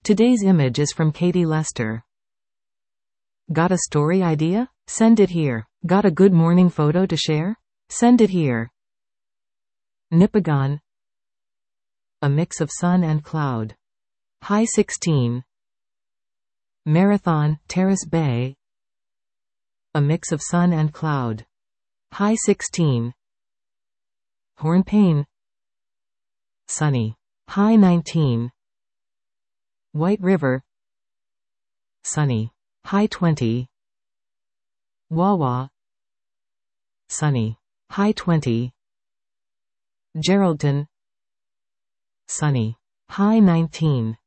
Today's image is from Katie Lester. Got a story idea? Send it here. Got a good morning photo to share? Send it here. Nipigon. A mix of sun and cloud. High 16. Marathon, Terrace Bay. A mix of sun and cloud. High 16. Hornpain. Sunny. High 19. White River. Sunny. High 20. Wawa. Sunny. High 20. Geraldton. Sunny. High 19.